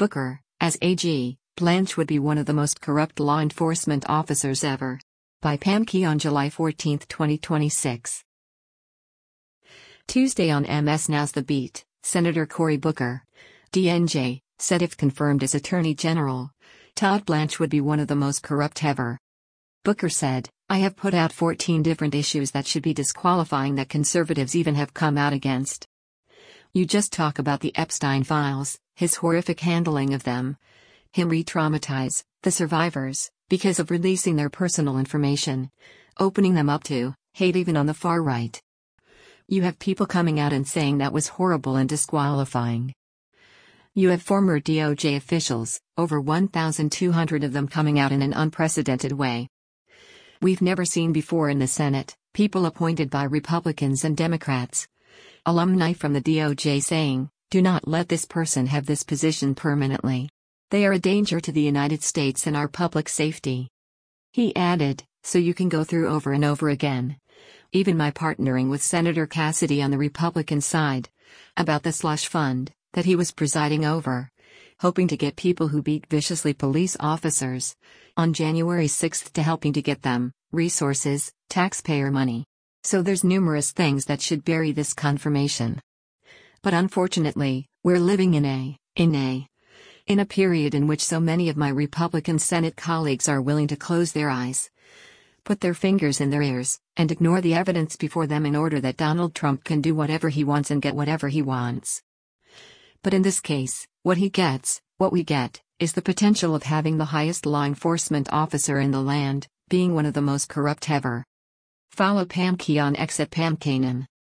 Booker, as AG, Blanche would be one of the most corrupt law enforcement officers ever. By Pam Key on July 14, 2026. Tuesday on MS Now's The Beat, Senator Cory Booker, DNJ, said if confirmed as Attorney General, Todd Blanche would be one of the most corrupt ever. Booker said, "I have put out 14 different issues that should be disqualifying that conservatives even have come out against. You just talk about the Epstein files, his horrific handling of them. Him re-traumatize the survivors because of releasing their personal information, opening them up to hate even on the far right. You have people coming out and saying that was horrible and disqualifying. You have former DOJ officials, over 1,200 of them coming out in an unprecedented way. We've never seen before in the Senate, people appointed by Republicans and Democrats. Alumni from the DOJ saying, 'Do not let this person have this position permanently. They are a danger to the United States and our public safety.' He added, 'So you can go through over and over again. Even my partnering with Senator Cassidy on the Republican side about the slush fund that he was presiding over, hoping to get people who beat viciously police officers on January 6 to helping to get them resources, taxpayer money. So there's numerous things that should bury this confirmation. But unfortunately, we're living in a period in which so many of my Republican Senate colleagues are willing to close their eyes, put their fingers in their ears, and ignore the evidence before them in order that Donald Trump can do whatever he wants and get whatever he wants. But in this case, what we get, is the potential of having the highest law enforcement officer in the land, being one of the most corrupt ever.' Follow Pam Key on X at Pam Kanan.